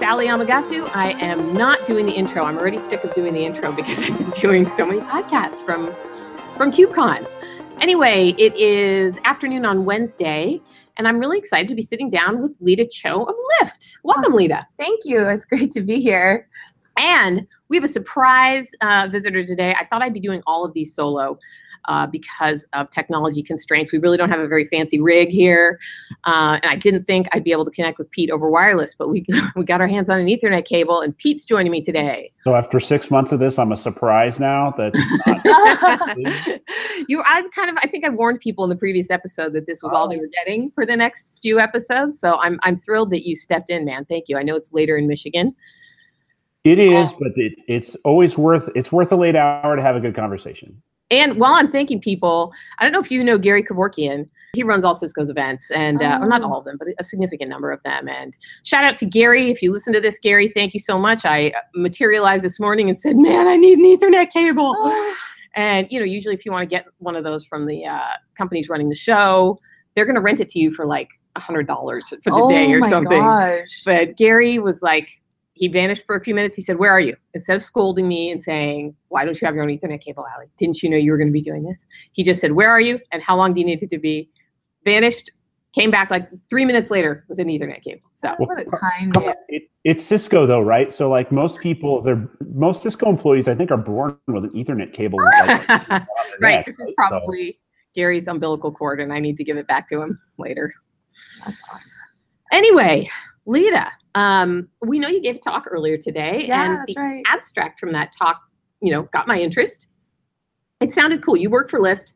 Ali Amagasu. I am not doing the intro. I'm already sick of doing the intro because I've been doing so many podcasts from KubeCon. Anyway, it is afternoon on Wednesday, and I'm really excited to be sitting down with Lida Cho of Lyft. Welcome, Lida. Thank you. It's great to be here. And we have a surprise visitor today. I thought I'd be doing all of these solo because of technology constraints. We really don't have a very fancy rig here. And I didn't think I'd be able to connect with Pete over wireless, but we got our hands on an Ethernet cable, and Pete's joining me today. So after 6 months of this, I'm a surprise now. That's not I think I warned people in the previous episode that this was all they were getting for the next few episodes. So I'm thrilled that you stepped in, man. Thank you. I know it's later in Michigan. It is, but it's always worth a late hour to have a good conversation. And while I'm thanking people, I don't know if you know Gary Kevorkian. He runs all Cisco's events, and well, not all of them, but a significant number of them. And shout out to Gary. If you listen to this, Gary, thank you so much. I materialized this morning and said, man, I need an Ethernet cable. And, usually if you want to get one of those from the companies running the show, they're going to rent it to you for like $100 for the day or something. Gosh. But Gary was like, he vanished for a few minutes. He said, where are you? Instead of scolding me and saying, why don't you have your own Ethernet cable, Ali? Didn't you know you were going to be doing this? He just said, where are you? And how long do you need it to be? Vanished, came back like 3 minutes later with an Ethernet cable. So what a kind man. It's Cisco though, right? So like most Cisco employees, I think, are born with an Ethernet cable. Right. This is probably Gary's umbilical cord, and I need to give it back to him later. That's awesome. Anyway, Lida, we know you gave a talk earlier today. Yeah, and that's the right. abstract from that talk, got my interest. It sounded cool. You work for Lyft.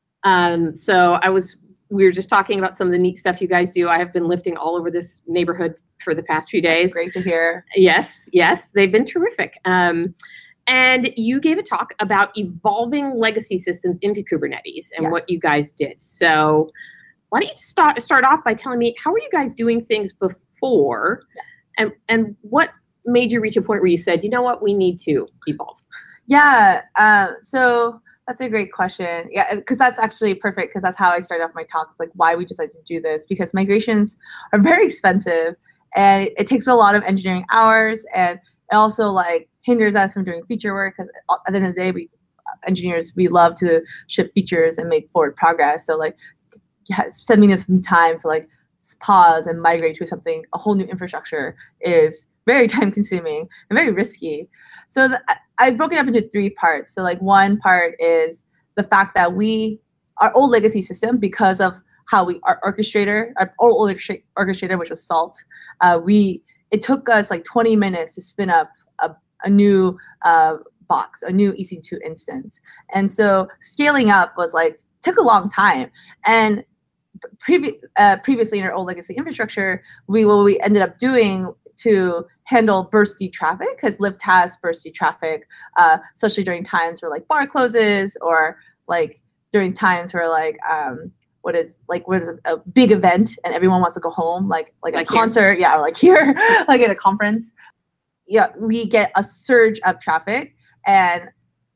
We were just talking about some of the neat stuff you guys do. I have been lifting all over this neighborhood for the past few days. That's great to hear. Yes, they've been terrific. And you gave a talk about evolving legacy systems into Kubernetes and what you guys did. So why don't you start off by telling me, how were you guys doing things before? And what made you reach a point where you said, you know what, we need to evolve? Yeah, so that's a great question. Yeah, because that's actually perfect, because that's how I started off my talk. It's like why we decided to do this, because migrations are very expensive and it takes a lot of engineering hours, and it also like hinders us from doing feature work, because at the end of the day, we love to ship features and make forward progress. So like spending some time to like pause and migrate to something, a whole new infrastructure, is very time consuming and very risky. So I broke it up into 3 parts. So like one part is the fact that our old legacy system, because of how our old orchestrator, which was Salt, it took us like 20 minutes to spin up a new box, a new EC2 instance. And so scaling up took a long time. And previously in our old legacy infrastructure, what we ended up doing to handle bursty traffic, because Lyft has bursty traffic, especially during times where like bar closes, or like during times where what is a big event and everyone wants to go home, like a concert, or like here, like at a conference. Yeah, we get a surge of traffic, and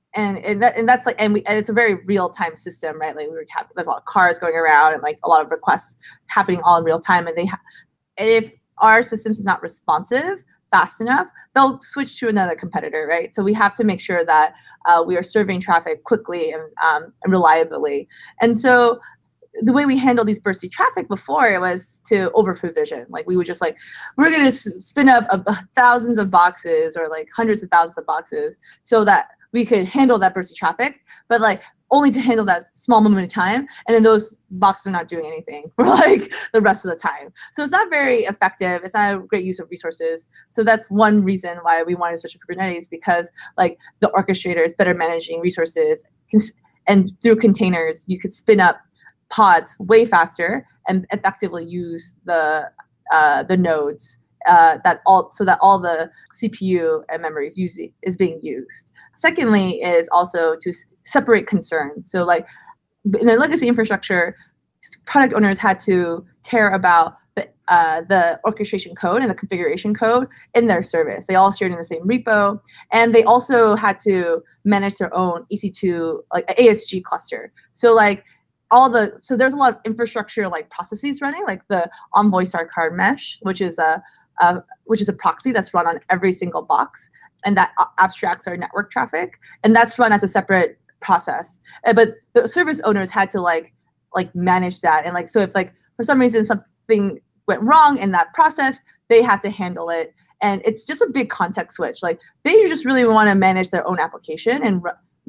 it's a very real time system, right? Like there's a lot of cars going around and like a lot of requests happening all in real time, and if our systems is not responsive fast enough, they'll switch to another competitor, right? So we have to make sure that we are serving traffic quickly and reliably. And so the way we handled these bursty traffic before, it was to over provision. Like we would just we're going to spin up thousands of boxes, or like hundreds of thousands of boxes, so that we could handle that bursty traffic, but like only to handle that small moment of time. And then those boxes are not doing anything for like the rest of the time. So it's not very effective. It's not a great use of resources. So that's one reason why we wanted to switch to Kubernetes, because like the orchestrator is better managing resources, and through containers, you could spin up pods way faster and effectively use the nodes so that all the CPU and memory is being used. Secondly, is also to separate concerns. So like in the legacy infrastructure, product owners had to care about the orchestration code and the configuration code in their service. They all shared in the same repo, and they also had to manage their own EC2, like ASG cluster. So like so there's a lot of infrastructure like processes running, like the Envoy Star Card Mesh, which is which is a proxy that's run on every single box, and that abstracts our network traffic, and that's run as a separate process. But the service owners had to like manage that, and like so if like for some reason something went wrong in that process, they have to handle it. And it's just a big context switch. Like they just really want to manage their own application and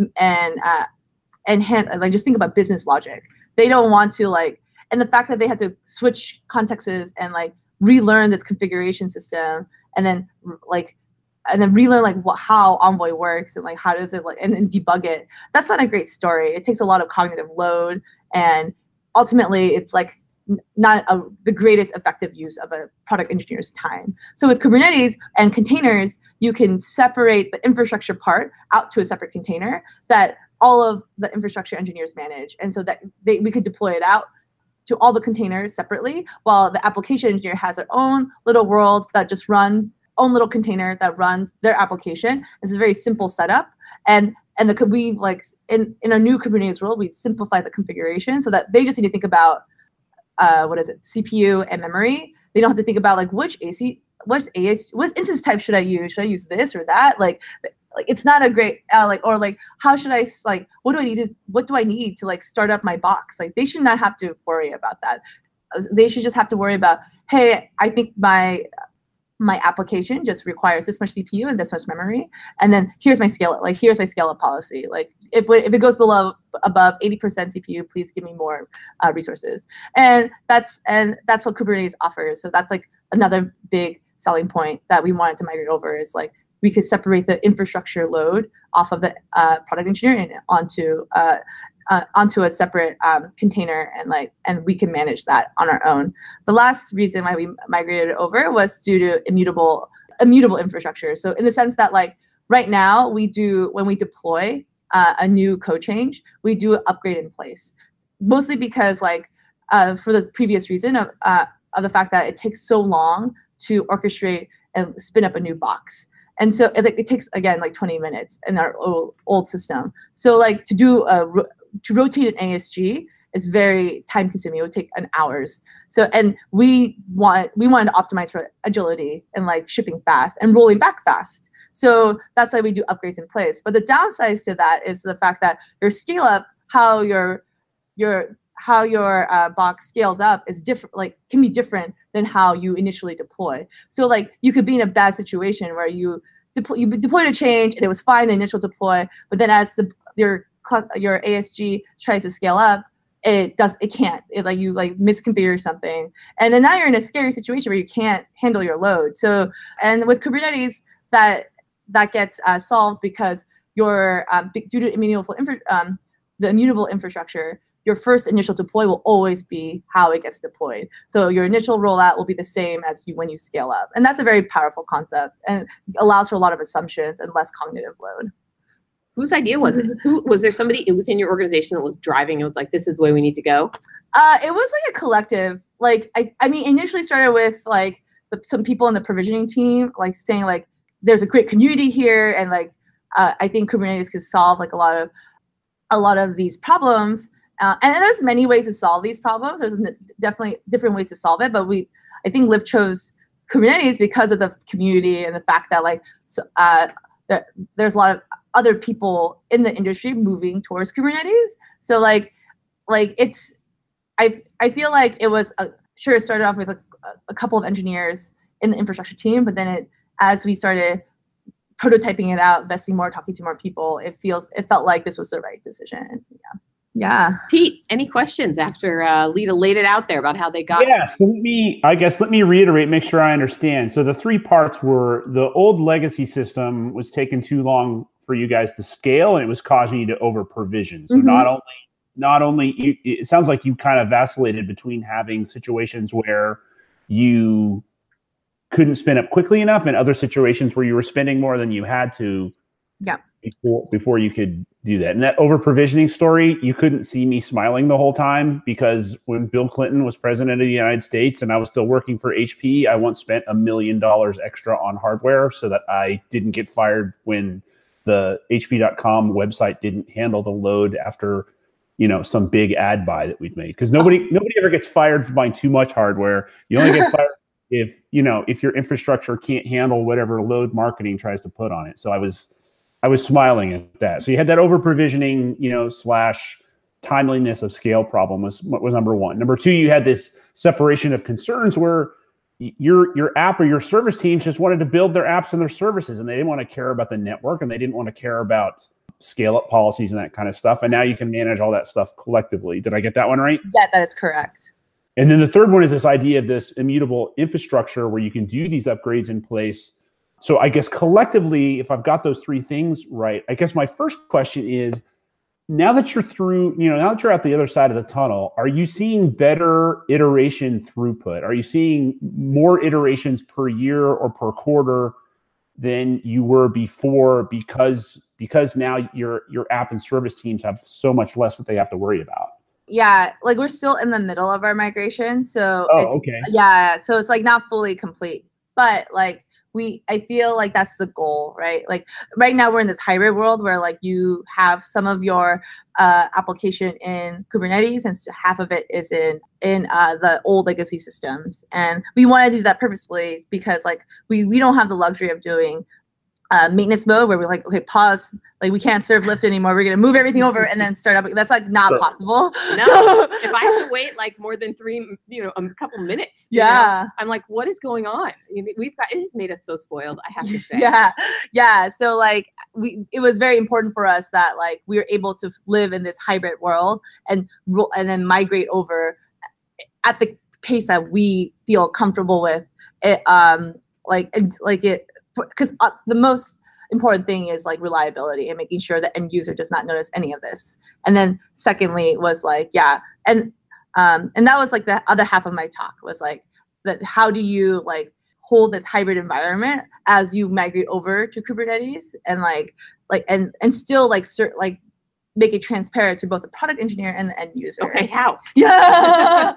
like just think about business logic. They don't want to like, and the fact that they had to switch contexts and like relearn this configuration system, and then relearn like how Envoy works and like how does it like and then debug it. That's not a great story. It takes a lot of cognitive load, and ultimately it's like not the greatest effective use of a product engineer's time. So with Kubernetes and containers, you can separate the infrastructure part out to a separate container that all of the infrastructure engineers manage. And so that we could deploy it out to all the containers separately, while the application engineer has their own little world that just runs, own little container that runs their application. It's a very simple setup. And we like in our new Kubernetes world, we simplify the configuration so that they just need to think about CPU and memory. They don't have to think about like which instance type should I use? Should I use this or that? Like it's not a great how should I like what do I need to like start up my box? Like they should not have to worry about that. They should just have to worry about, hey, I think my application just requires this much CPU and this much memory, and then here's my scale up policy. Like if it goes above 80% CPU, please give me more resources. And that's what Kubernetes offers. So that's like another big selling point that we wanted to migrate over, is like we could separate the infrastructure load off of the product engineer and onto a separate container, and we can manage that on our own. The last reason why we migrated it over was due to immutable infrastructure. So in the sense that like right now when we deploy a new code change, we do an upgrade in place, mostly because like for the previous reason of the fact that it takes so long to orchestrate and spin up a new box. And so it takes, again, like 20 minutes in our old system. So like to rotate an ASG is very time consuming. It would take hours. So, and we wanted to optimize for agility and like shipping fast and rolling back fast. So that's why we do upgrades in place. But the downside to that is the fact that your scale up, how your box scales up is different, like can be different than how you initially deploy. So like you could be in a bad situation where you deployed a change and it was fine the initial deploy, but then as your ASG tries to scale up, it can't. You misconfigure something, and then now you're in a scary situation where you can't handle your load. So, and with Kubernetes, that gets solved because due to the immutable infrastructure, your first initial deploy will always be how it gets deployed. So your initial rollout will be the same as when you scale up, and that's a very powerful concept and allows for a lot of assumptions and less cognitive load. Whose idea was it? Was there somebody within your organization that was driving? It was like, this is the way we need to go. It was like a collective. Like I mean, initially started with like some people in the provisioning team, like saying like, there's a great community here, and like I think Kubernetes could solve like a lot of these problems. And there's many ways to solve these problems. There's definitely different ways to solve it, but I think Lyft chose Kubernetes because of the community and the fact that like there's a lot of other people in the industry moving towards Kubernetes. So like it's, I feel like it was it started off with a couple of engineers in the infrastructure team, but then as we started prototyping it out, investing more, talking to more people, it felt like this was the right decision. Yeah. Pete, any questions after Lita laid it out there about how they got? Yeah, so let me reiterate, make sure I understand. So the three parts were the old legacy system was taking too long for you guys to scale, and it was causing you to over provision. So not only it sounds like you kind of vacillated between having situations where you couldn't spin up quickly enough and other situations where you were spending more than you had to. Yeah. Before you could do that. And that over provisioning story, you couldn't see me smiling the whole time, because when Bill Clinton was president of the United States and I was still working for HP, I once spent $1 million extra on hardware so that I didn't get fired when the HP.com website didn't handle the load after, some big ad buy that we'd made. Because nobody ever gets fired for buying too much hardware. You only get fired if your infrastructure can't handle whatever load marketing tries to put on it. So I was smiling at that. So you had that over provisioning, slash timeliness of scale problem was number one. Number two, you had this separation of concerns where your app or your service teams just wanted to build their apps and their services, and they didn't want to care about the network, and they didn't want to care about scale up policies and that kind of stuff. And now you can manage all that stuff collectively. Did I get that one right? Yeah, that is correct. And then the third one is this idea of this immutable infrastructure where you can do these upgrades in place. So I guess collectively, if I've got those three things right, I guess my first question is, now that you're through, now that you're at the other side of the tunnel, are you seeing better iteration throughput? Are you seeing more iterations per year or per quarter than you were before because now your app and service teams have so much less that they have to worry about? Yeah, like we're still in the middle of our migration, so okay. Yeah, so it's like not fully complete, but like I feel like that's the goal, right? Like right now we're in this hybrid world where like you have some of your application in Kubernetes and half of it is in the old legacy systems, and we want to do that purposely because like we don't have the luxury of doing maintenance mode where we're like, okay, pause, like we can't serve Lyft anymore, we're gonna move everything over and then start up. That's like not possible. No, if I have to wait like more than a couple minutes, I'm like, what is going on? It has made us so spoiled, I have to say. Yeah. So like it was very important for us that like we were able to live in this hybrid world and then migrate over at the pace that we feel comfortable with. Because the most important thing is like reliability and making sure the end user does not notice any of this. And then secondly was like, and that was like the other half of my talk was like that. How do you like hold this hybrid environment as you migrate over to Kubernetes and still like make it transparent to both the product engineer and the end user? Okay, how? Yeah.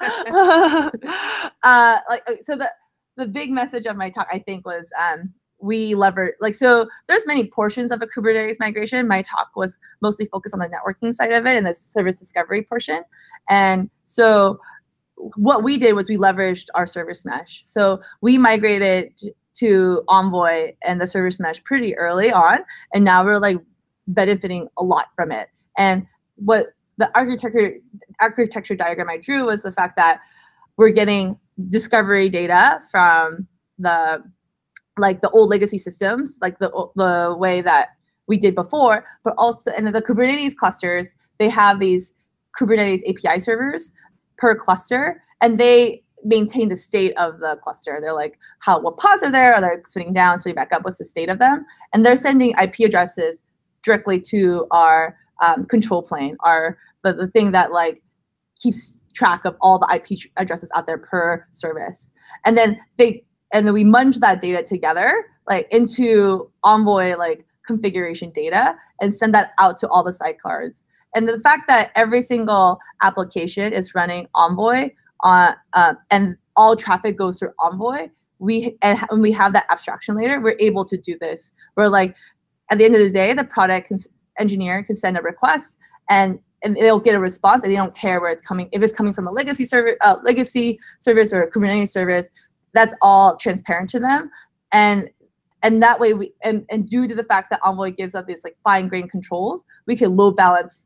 So the big message of my talk, I think, was we leverage, so there's many portions of a Kubernetes migration. My talk was mostly focused on the networking side of it and the service discovery portion. And so what we did was we leveraged our service mesh. So we migrated to Envoy and the service mesh pretty early on, and now we're like benefiting a lot from it. And what the architecture diagram I drew was the fact that we're getting discovery data from the old legacy systems, like the way that we did before, but also, and the Kubernetes clusters, they have these Kubernetes API servers per cluster, and they maintain the state of the cluster. They're like, what pods are there? Are they spinning down, spinning back up? What's the state of them? And they're sending IP addresses directly to our control plane, the thing that like keeps track of all the IP addresses out there per service. And then we munge that data together like into Envoy like configuration data and send that out to all the sidecars. And the fact that every single application is running Envoy and all traffic goes through Envoy, when we have that abstraction layer, we're able to do this. We're like, at the end of the day, the product engineer can send a request and they'll get a response, and they don't care where it's coming. If it's coming from a legacy service or a Kubernetes service, that's all transparent to them. And that way and due to the fact that Envoy gives us these like fine-grained controls, we can load balance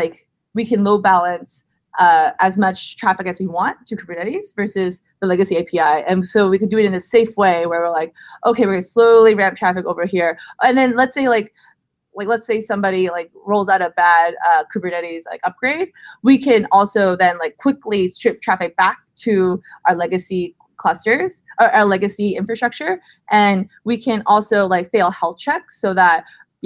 as much traffic as we want to Kubernetes versus the legacy API. And so we could do it in a safe way where we're like, okay, we're gonna slowly ramp traffic over here. And then let's say somebody like rolls out a bad Kubernetes like upgrade, we can also then like quickly strip traffic back to our legacy clusters or our legacy infrastructure, and we can also like fail health checks so that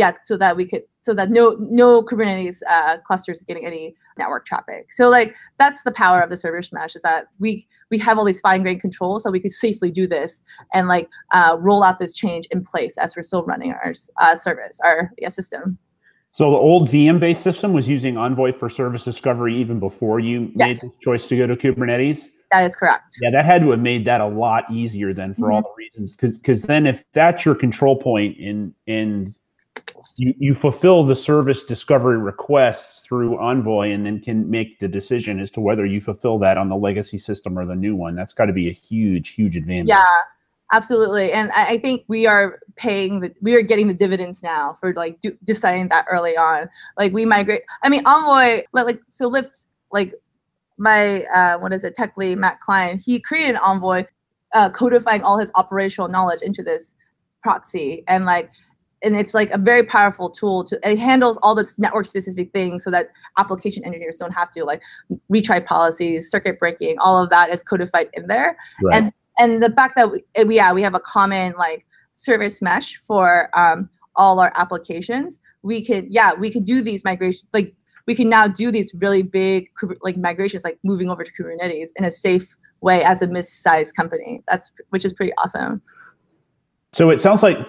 no Kubernetes clusters is getting any network traffic. So like that's the power of the service mesh, is that we have all these fine-grained controls, so we can safely do this and like roll out this change in place as we're still running our system. So the old VM-based system was using Envoy for service discovery even before you made the choice to go to Kubernetes? That is correct. Yeah, that had to have made that a lot easier then for all the reasons. Because then if that's your control point and you fulfill the service discovery requests through Envoy and then can make the decision as to whether you fulfill that on the legacy system or the new one. That's got to be a huge advantage. Yeah, absolutely. And I think we are getting the dividends now for like deciding that early on. Like we migrate, I mean, Envoy, so Lyft, like my, tech lead, Matt Klein, he created Envoy, codifying all his operational knowledge into this proxy. And it's like a very powerful tool it handles all this network specific things so that application engineers don't have to like retry policies, circuit breaking, all of that is codified in there. Right. And the fact that we have a common like service mesh for all our applications, we could do these migrations. Like we can now do these really big like migrations, like moving over to Kubernetes in a safe way as a mid-sized company. Which is pretty awesome. So it sounds like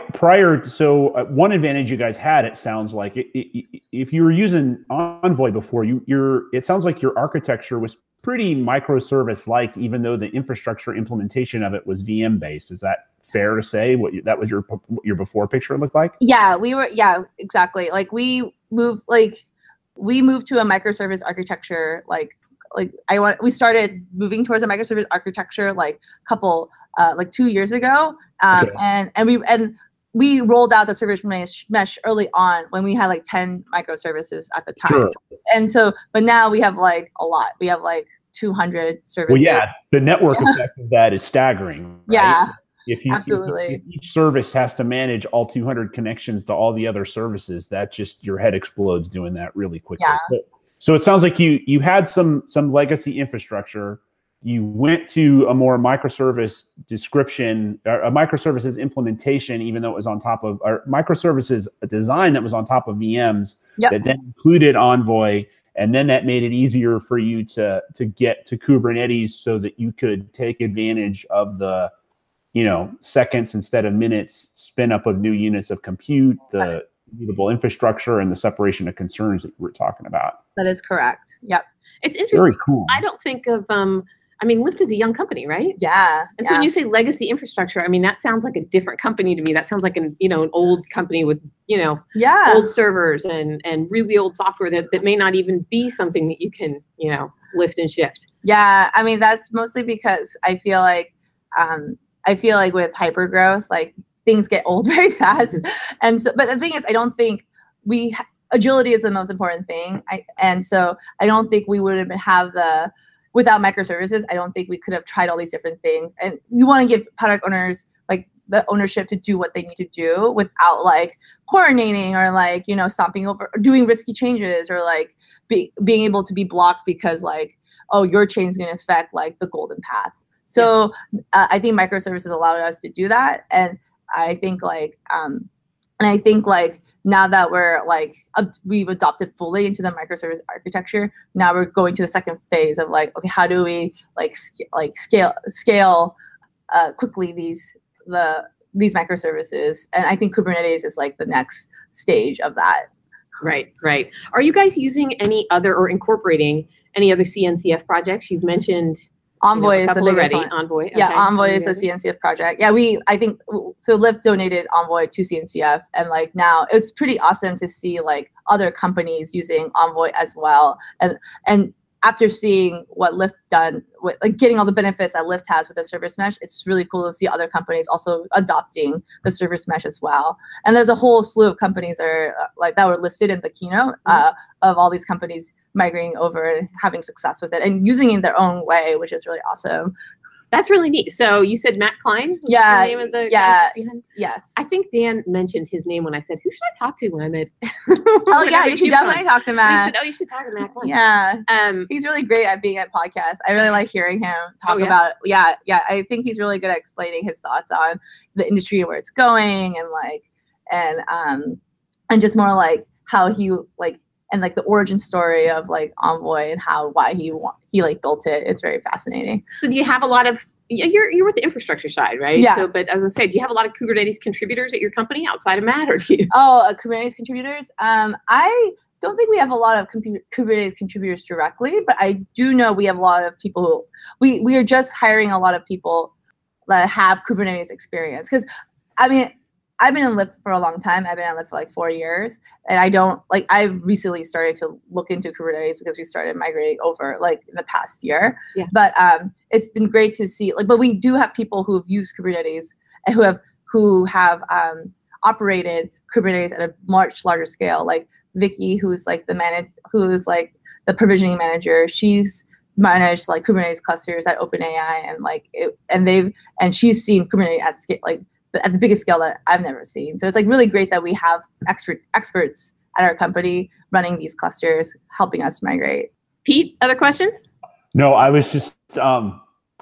one advantage you guys had, it sounds like, if you were using Envoy before, it sounds like your architecture was pretty microservice-like, even though the infrastructure implementation of it was VM-based. Is that fair to say? That was your before picture looked like? Yeah, exactly. Like we moved to a microservice architecture. We started moving towards a microservice architecture like 2 years ago. Okay. And we rolled out the service mesh early on when we had like 10 microservices at the time. Sure. And so, but now we have like a lot. We have like 200 services. Well, yeah, the network effect of that is staggering. Right? Yeah, If each service has to manage all 200 connections to all the other services, that just your head explodes doing that really quickly. Yeah. So it sounds like you had some legacy infrastructure. You went to a more microservice description, a microservices implementation, even though it was on top of or microservices design that was on top of VMs that then included Envoy. And then that made it easier for you to get to Kubernetes so that you could take advantage of the, seconds instead of minutes spin up of new units of compute, the immutable infrastructure, and the separation of concerns that you were talking about. That is correct. Yep. It's interesting. Very cool. I don't think of, Lyft is a young company, right? Yeah. And so when you say legacy infrastructure, that sounds like a different company to me. That sounds like an old company with, old servers and really old software that may not even be something that you can, lift and shift. Yeah. That's mostly because I feel like with hypergrowth, like things get old very fast. And so, but the thing is, I don't think agility is the most important thing. So I don't think we would have without microservices, I don't think we could have tried all these different things. And you want to give product owners like the ownership to do what they need to do without like coordinating or like, stomping over, or doing risky changes, or like being able to be blocked because like, oh, your chain is going to affect like the golden path. So I think microservices allowed us to do that. And I think now that we've adopted fully into the microservice architecture, now we're going to the second phase of like, okay, how do we scale quickly these microservices? And I think Kubernetes is like the next stage of that. Right. Are you guys using any other or incorporating any other CNCF projects? You've mentioned Envoy is the biggest one. Envoy. Okay. Yeah, Envoy is the CNCF project. Yeah, so Lyft donated Envoy to CNCF, and like now it's pretty awesome to see like other companies using Envoy as well. And after seeing what Lyft done with like getting all the benefits that Lyft has with the service mesh, it's really cool to see other companies also adopting the service mesh as well. And there's a whole slew of companies that were listed in the keynote of all these companies migrating over and having success with it and using it in their own way, which is really awesome. That's really neat. So you said Matt Klein? Yeah. The name of the guy behind? Yes. I think Dan mentioned his name when I said, who should I talk to when I'm at you should definitely talk to Matt. He said, you should talk to Matt Klein. Yeah. He's really great at being at podcasts. I really like hearing him talk about it. Yeah. I think he's really good at explaining his thoughts on the industry and where it's going and just more like how he like and like the origin story of like Envoy and why he like built it. It's very fascinating. So do you have a lot of, you're with the infrastructure side, right? Yeah. So, but I was gonna say, do you have a lot of Kubernetes contributors at your company outside of Matt, or do you? Kubernetes contributors. I don't think we have a lot of Kubernetes contributors directly, but I do know we have a lot of people we are just hiring a lot of people that have Kubernetes experience. Because I've been in Lyft for a long time. I've been in Lyft for like 4 years, and I recently started to look into Kubernetes because we started migrating over like in the past year. Yeah. But it's been great to see, like, but we do have people who have used Kubernetes and who have operated Kubernetes at a much larger scale. Like Vicky, who's like the provisioning manager. She's managed like Kubernetes clusters at OpenAI, and she's seen Kubernetes at scale, like at the biggest scale that I've never seen. So it's like really great that we have experts at our company running these clusters, helping us migrate. Pete, other questions? No, I was just the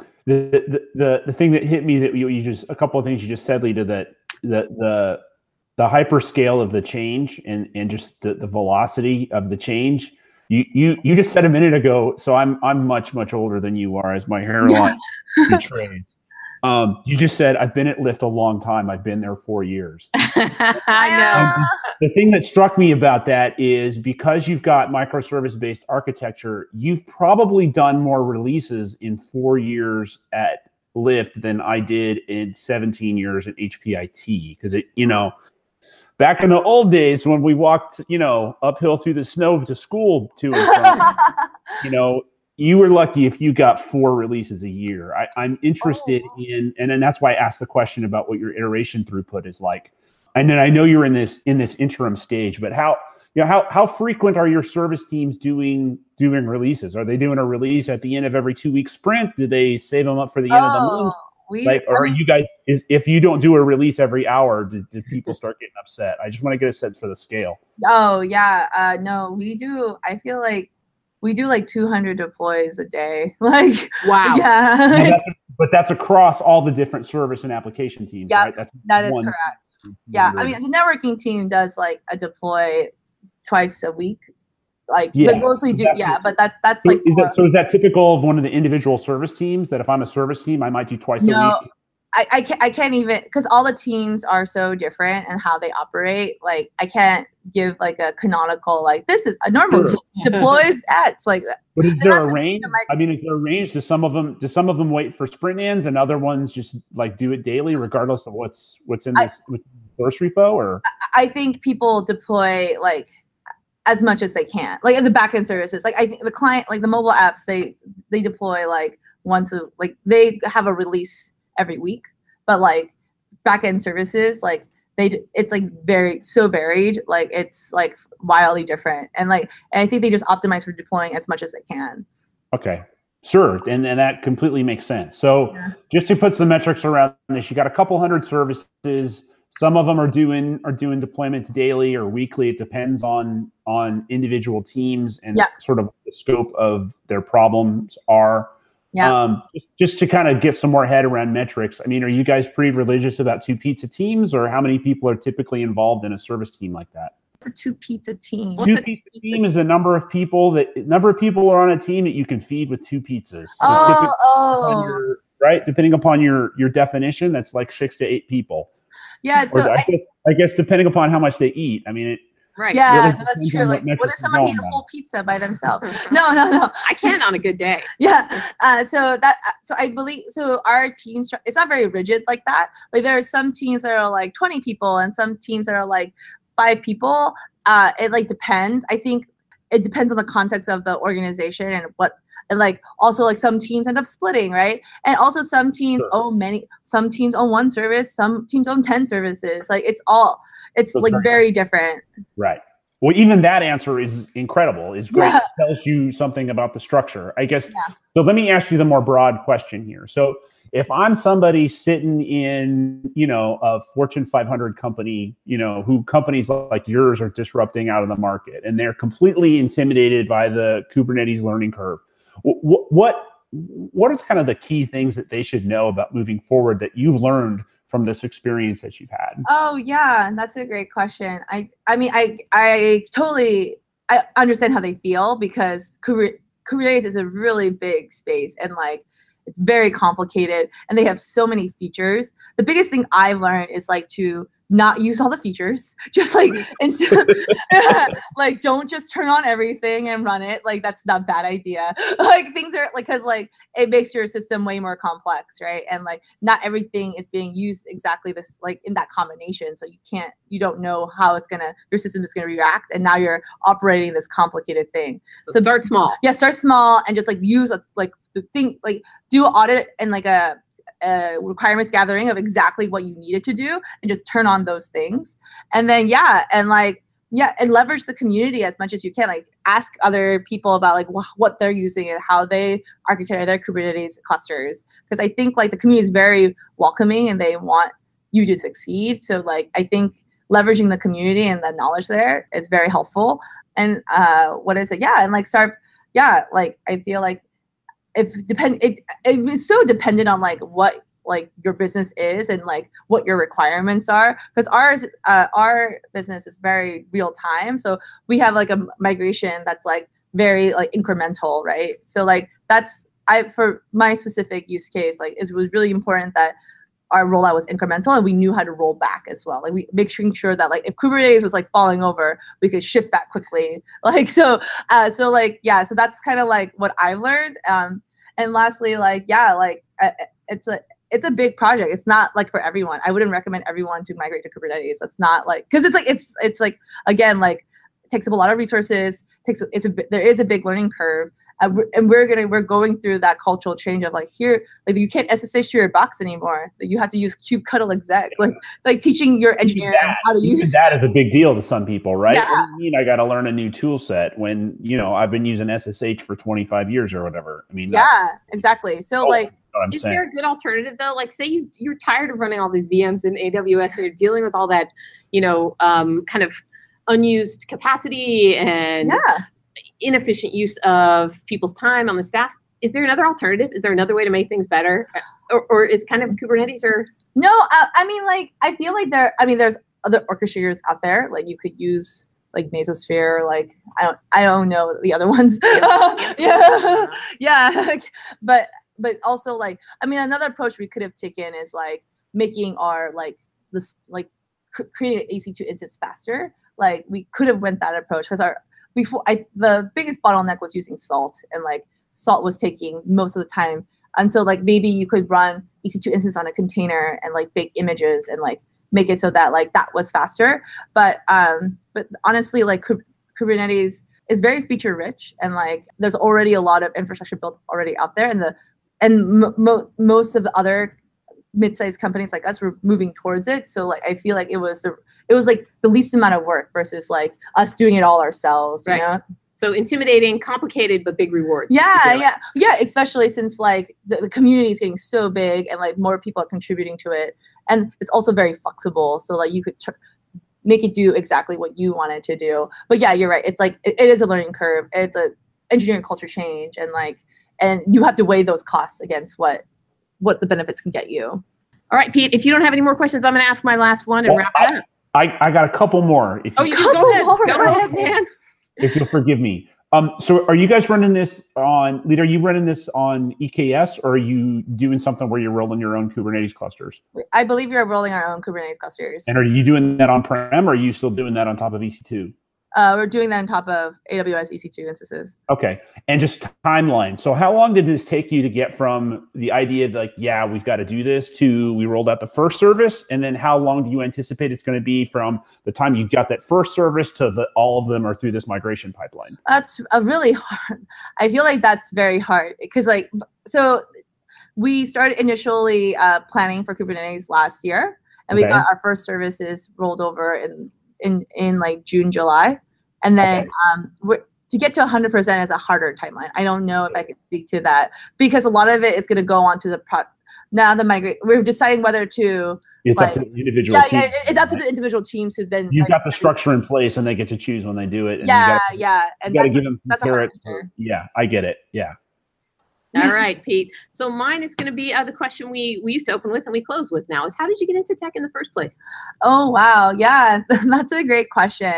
thing that hit me that you just, a couple of things you just said, Lita, that the hyperscale of the change and just the velocity of the change. You just said a minute ago, so I'm much older than you are, as my hairline betrays. You just said, I've been at Lyft a long time. I've been there 4 years. I know. And the thing that struck me about that is because you've got microservice-based architecture, you've probably done more releases in 4 years at Lyft than I did in 17 years at HPIT. Because back in the old days when we walked, uphill through the snow to school to and from, you were lucky if you got 4 releases a year. I'm interested in, and then that's why I asked the question about what your iteration throughput is like. And then I know you're in this interim stage, but how frequent are your service teams doing releases? Are they doing a release at the end of every 2-week sprint? Do they save them up for the end of the month? You guys, if you don't do a release every hour, do people start getting upset? I just want to get a sense for the scale. Oh yeah, no, we do. I feel like we do like 200 deploys a day. Like, wow. Yeah. But that's across all the different service and application teams, right? That is correct. Yeah, I mean, the networking team does like a deploy twice a week. Like, but mostly but that's like. Is that typical of one of the individual service teams? That if I'm a service team, I might do twice a week? I can't even, because all the teams are so different and how they operate. Like, I can't give like a canonical, like, this is a normal team deploys X like that. But is there a range? I mean, is there a range? Do some of them wait for sprint ends and other ones just like do it daily, regardless of what's in this source repo? Or I think people deploy like as much as they can, like in the backend services. Like I think the client, like the mobile apps, they deploy like they have a release every week, but like backend services, like it's like so varied, like it's like wildly different, and I think they just optimize for deploying as much as they can. Okay, sure, and that completely makes sense. So just to put some metrics around this, you got a couple hundred services. Some of them are doing deployments daily or weekly. It depends on individual teams and sort of the scope of their problems are. Yeah. Just to kind of get some more head around metrics. I mean, are you guys pretty religious about 2 pizza teams, or how many people are typically involved in a service team like that? It's a 2 pizza team. 2 pizza team is the number of people are on a team that you can feed with 2 pizzas. So right? Depending upon your definition, that's like 6 to 8 people. Yeah. So I guess depending upon how much they eat. I mean, right. Yeah, really that's true. Like, what if someone eat a whole pizza by themselves? No. I can on a good day. Yeah. So I believe, our teams, it's not very rigid like that. Like, there are some teams that are like 20 people and some teams that are like 5 people. It like depends. I think it depends on the context of the organization and like also like some teams end up splitting, right? And also some teams some teams own 1 service, some teams own 10 services. Like it's like very different. Right. Well, even that answer is incredible. It's great. It tells you something about the structure, I guess. Yeah. So let me ask you the more broad question here. So if I'm somebody sitting in, a Fortune 500 company, who companies like yours are disrupting out of the market, and they're completely intimidated by the Kubernetes learning curve, what are kind of the key things that they should know about moving forward that you've learned from this experience that you've had? Oh yeah, that's a great question. I mean, I totally understand how they feel, because Kubernetes is a really big space, and like it's very complicated, and they have so many features. The biggest thing I've learned is like to not use all the features. Just like instead, like don't just turn on everything and run it. Like that's not a bad idea. Like things are like because like it makes your system way more complex, right? And like not everything is being used exactly this like in that combination. So you don't know how your system is gonna react, and now you're operating this complicated thing. So start small. Yeah, start small and just like use the thing, like do an audit and like a requirements gathering of exactly what you needed to do and just turn on those things. And then and leverage the community as much as you can. Like ask other people about like what they're using and how they architect their Kubernetes clusters. Because I think like the community is very welcoming and they want you to succeed. So like I think leveraging the community and the knowledge there is very helpful. And what is it? Yeah, and like start. Yeah, like I feel like it is so dependent on like what like your business is and like what your requirements are, because our business is very real time, so we have like a migration that's like very like incremental, right? So like for my specific use case, like it was really important that our rollout was incremental and we knew how to roll back as well. Like we making sure that like if Kubernetes was like falling over, we could shift that quickly. Like so that's kind of like what I learned. And lastly, like it's a big project. It's not like for everyone. I wouldn't recommend everyone to migrate to Kubernetes. That's not like because it's like again like it takes up a lot of resources. There is a big learning curve. And we're going through that cultural change of like here, like you can't SSH to your box anymore. Like you have to use kubectl exec. Like teaching your engineer how to use that is a big deal to some people, right? Yeah. What do you mean I got to learn a new tool set when I've been using SSH for 25 years or whatever? I mean, exactly. So is there a good alternative though? Like say you're tired of running all these VMs in AWS and you're dealing with all that, kind of unused capacity and inefficient use of people's time on the staff. Is there another alternative? Is there another way to make things better? Or it's kind of Kubernetes or? No, I mean, like, I feel like there's other orchestrators out there. Like you could use like Mesosphere, like, I don't know the other ones. Yeah. But also like, I mean, another approach we could have taken is like making our creating an EC2 instance faster. Like we could have went that approach because the biggest bottleneck was using Salt, and like Salt was taking most of the time. And so like maybe you could run EC2 instance on a container and like bake images and like make it so that like that was faster. But honestly, like Kubernetes is very feature rich, and like there's already a lot of infrastructure built already out there, and most of the other mid-sized companies like us were moving towards it. So like I feel like it was like the least amount of work versus like us doing it all ourselves, you know? So intimidating, complicated, but big rewards. Yeah. Especially since like the community is getting so big and like more people are contributing to it, and it's also very flexible. So like you could make it do exactly what you want it to do. But yeah, you're right. It's like it is a learning curve. It's a engineering culture change, and you have to weigh those costs against what the benefits can get you. All right, Pete. If you don't have any more questions, I'm going to ask my last one and wrap it up. I got a couple more. You do? Go ahead, man. If you'll forgive me. So are you guys running this on, Lead, are you running this on EKS, or are you doing something where you're rolling your own Kubernetes clusters? I believe you're rolling our own Kubernetes clusters. And are you doing that on-prem, or are you still doing that on top of EC2? We're doing that on top of AWS EC2 instances. Okay. And just timeline. So how long did this take you to get from the idea of like, yeah, we've got to do this, to we rolled out the first service? And then how long do you anticipate it's going to be from the time you got that first service to all of them are through this migration pipeline? That's a really hard. I feel like that's very hard because so we started initially planning for Kubernetes last year, and we got our first services rolled over in like June, July. And then to get to 100% is a harder timeline. I don't know if I could speak to that because a lot of it is going to go on to the now the migrate. We're deciding whether to. It's up to the individual teams. Yeah, it's up to the individual teams who then. You've got the structure in place, and they get to choose when they do it. And and you got to give them that's carrots. Yeah, I get it. Yeah. All right, Pete. So mine is going to be the question we used to open with and we close with now is, how did you get into tech in the first place? Oh, wow. Yeah, that's a great question.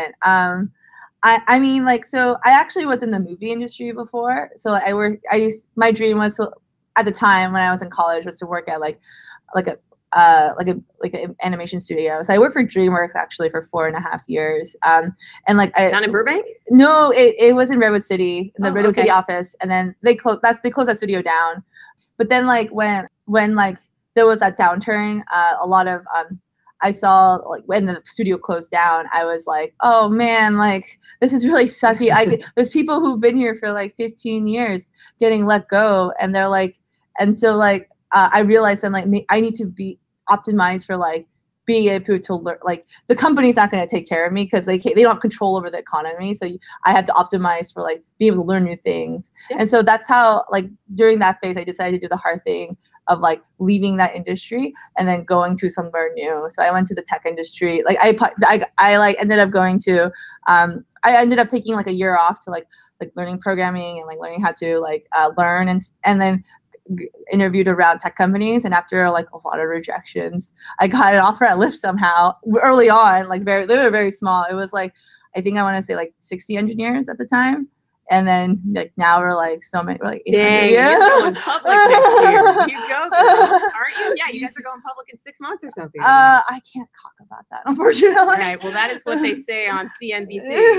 I mean, like, so I actually was in the movie industry before. So my dream was to, at the time when I was in college, was to work at like an animation studio. So I worked for DreamWorks actually for 4.5 years. And like Down in Burbank? No, it was in Redwood City, in the Redwood okay. City office, and then they closed that studio down. But then like when like there was that downturn, a lot of I saw like when the studio closed down, I was like, oh man, like this is really sucky. There's people who've been here for like 15 years getting let go, and they're like, and so like I realized then like I need to be optimized for like being able to learn. Like the company's not going to take care of me because they don't have control over the economy. So I have to optimize for like being able to learn new things. Yeah. And so that's how like during that phase I decided to do the hard thing of like leaving that industry and then going to somewhere new. So I went to the tech industry. Like I like ended up going to I ended up taking like a year off to like learning programming and like learning how to like learn and then interviewed around tech companies, and after like a lot of rejections, I got an offer at Lyft somehow early on. Like they were very small. It was like I think I want to say like 60 engineers at the time. And then like now we're like so many, we're like 800. Dang, yeah. You're going public next year. You go, girl. Aren't you? Yeah, you guys are going public in 6 months or something. I can't talk about that, unfortunately. All right, well, that is what they say on CNBC.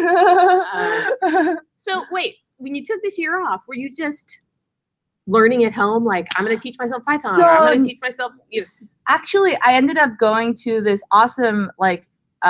So wait, when you took this year off, were you just learning at home? Like, I'm going to teach myself Python, or I'm going to teach myself. Actually, I ended up going to this awesome like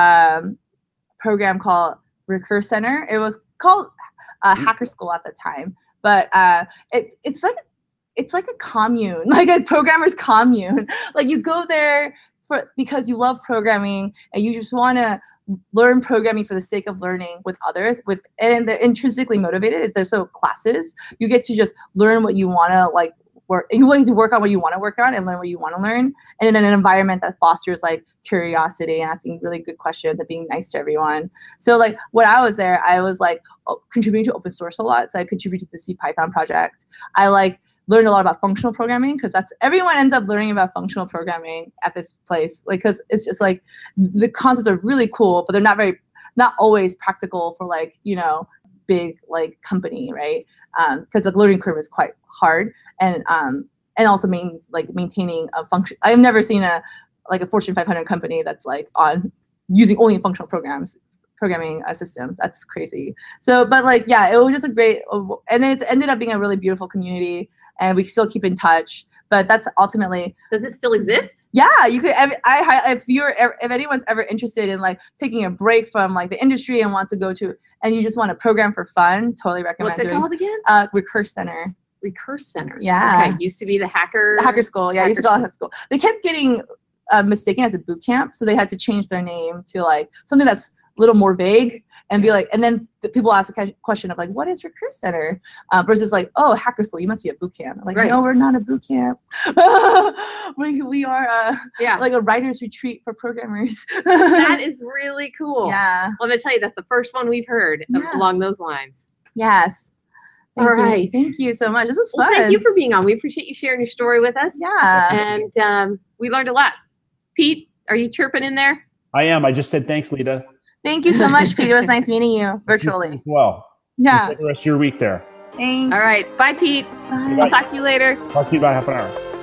program called Recurse Center. It was called Hacker School at the time, but it's like a commune, like a programmer's commune. Like you go there because you love programming and you just want to learn programming for the sake of learning with others, and they're intrinsically motivated. They're so classes. You get to just learn what you want to like work. You're willing to work on what you want to work on and learn what you want to learn, and in an environment that fosters like curiosity and asking really good questions and being nice to everyone. So like when I was there, I was like contributing to open source a lot. So I contributed to the CPython project. I like learned a lot about functional programming because everyone ends up learning about functional programming at this place. Like, cause it's just like the concepts are really cool, but they're not always practical for like, big like company, right? Cause the learning curve is quite hard. And also maintaining a function. I've never seen a Fortune 500 company that's like on using only functional programming system. That's crazy. So, but like, yeah, it was just a great, and it's ended up being a really beautiful community, and we still keep in touch. But that's ultimately. Does it still exist? Yeah, you could. If anyone's ever interested in like taking a break from like the industry and want to go to, and you just want to program for fun, totally recommend. What's it called again? Recurse Center. Recurse Center. Yeah. Okay. Used to be the Hacker School. Yeah, used to call it Hacker School. They kept getting mistaken as a boot camp, so they had to change their name to like something that's a little more vague and be like, and then the people ask a question of like, what is Recurse Center? Versus like, oh, Hacker School, you must be a boot camp. Like, right. No, we're not a boot camp. we are like a writer's retreat for programmers. That is really cool. Yeah. Well, I'm gonna tell you, that's the first one we've heard along those lines. Yes. All right. Thank you so much. This was fun. Well, thank you for being on. We appreciate you sharing your story with us. Yeah. And we learned a lot. Pete, are you chirping in there? I am. I just said thanks, Lita. Thank you so much, Pete. It was nice meeting you virtually. Well, yeah. Enjoy the rest of your week there. Thanks. All right. Bye, Pete. Bye. I'll talk to you later. Talk to you about half an hour.